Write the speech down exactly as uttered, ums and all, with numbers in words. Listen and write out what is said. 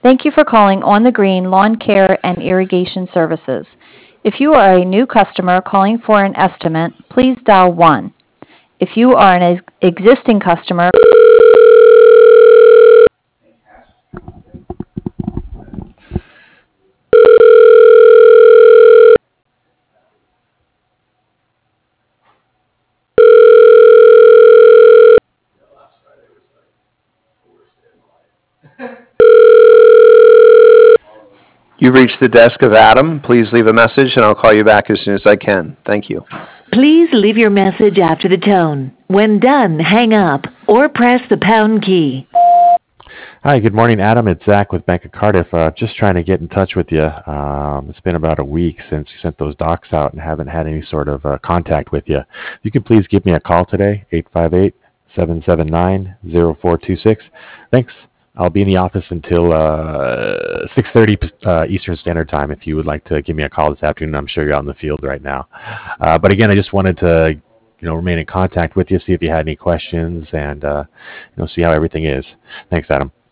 Thank you for calling On the Green Lawn Care and Irrigation Services. If you are a new customer calling for an estimate, please dial one. If you are an ex- existing customer, You've reached the desk of Adam. Please leave a message and I'll call you back as soon as I can. Thank you. Please leave your message after the tone. When done, hang up or press the pound key. Hi, good morning, Adam. It's Zach with Bank of Cardiff. Uh, just trying to get in touch with you. Um, it's been about a week since you sent those docs out and haven't had any sort of uh, contact with you. If you could please give me a call today, eight five eight, seven seven nine, zero four two six. Thanks. I'll be in the office until uh, six thirty uh, Eastern Standard Time. If you would like to give me a call this afternoon, I'm sure you're out in the field right now. Uh, but again, I just wanted to, you know, remain in contact with you, see if you had any questions, and uh, you know, see how everything is. Thanks, Adam.